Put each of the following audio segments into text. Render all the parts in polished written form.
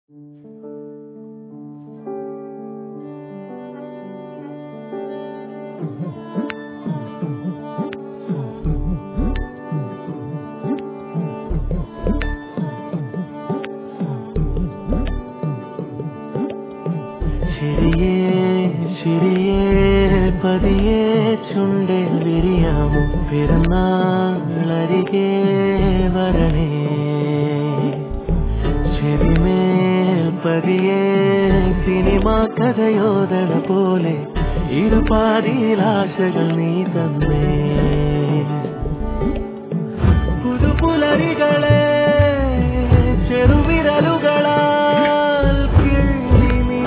ശിരിയേ പതിയെ ചുണ്ടിൽ വിരിയാമോ പിറന്നാളരികെ വരണേ ശരിമേൽ പതിയെ സിനിമാ കഥയോദണ പോലെ ഇരുപാതിയിലാശകൾ നീ തന്നേ പുതുപുലരികളെ ചെറുവിരലുകളാൽ കിള്ളി നീ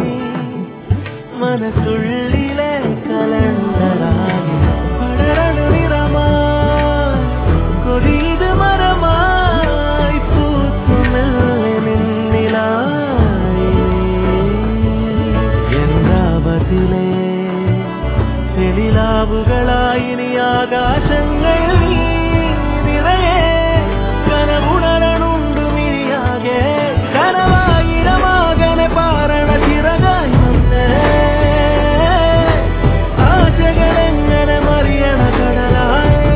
മനസ്സുള്ളിലെ കലണ്ടറായി പടരണു നിറമായി കൊതിയത് മരമായി പൂത്തുമെല്ലെ നിന്നിലായി എന്താവതിലെ തെളിലാവുകളായി നീ ആകാശങ്ങൾ നിറയെ കനവുണരണുണ്ടു മിരിയാകെ കനവായിരമാകനെ പാരണ ചിറകായി വന്നേ ആശകളെങ്ങനെ മറിയണ കടലായേ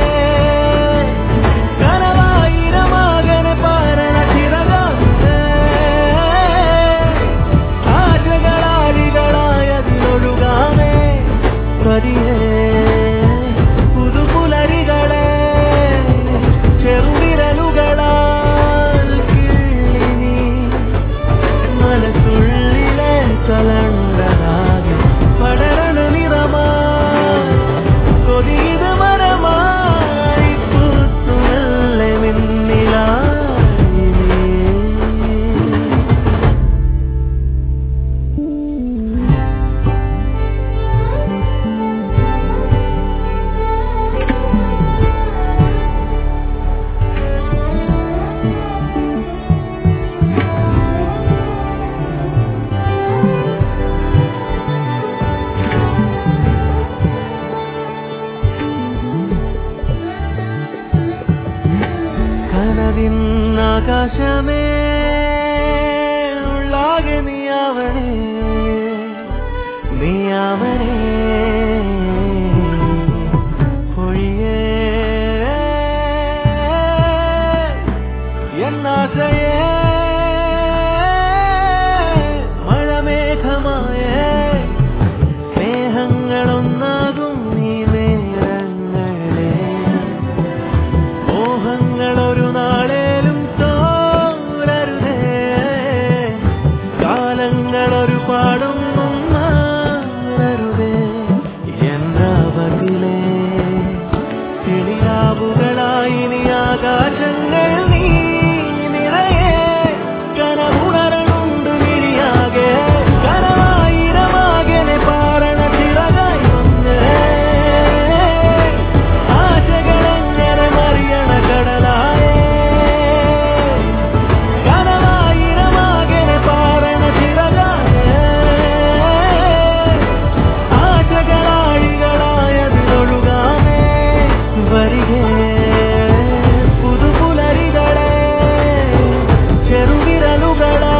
കനവായിരമാകനെ പാരണ ചിറകായി ആശകളാളികളായതിലൊഴുകാമേ പതിയേ പുതുപുലരികളെ ചെറുവിരലുകളാൽ കിള്ളി നീ മനസ്സുള്ളിലെ കലണ്ടറാകെ പടരണു നിറമായി കൊതിയത് മരമായി പൂത്തുമെല്ലെ മിന്നിലായി നീ. കനവിന്നാകാശമേ ഉള്ളാകെ നീയാവണേ പൊഴിയേ എന്നാശയേ മഴമേഘമായേ സ്നേഹങ്ങളൊന്നാകും നീ നേരങ്ങളെ മോഹങ്ങളൊരു നാളേലും തോരരുതേ കാലങ്ങളൊരു പാടും മാറരുതേ എന്നാവതിലെ കിളിയാവുകളായി നീ ആകാശങ്ങൾ നീ നിറയെ കനവുണരണുണ്ടു മിരിയാകെ കനവായിരമാകനെ പാരണ ചിറകായി വന്നേ ആശകളെങ്ങനെ മറിയണ കടലായേ കനവായിരമാകനെ പാരണ ചിറകായേ ആശകളാളികളായതിലൊഴുകാമേ വരികേ പുതുപുലരികളെ ചെറുവിരലുകളെ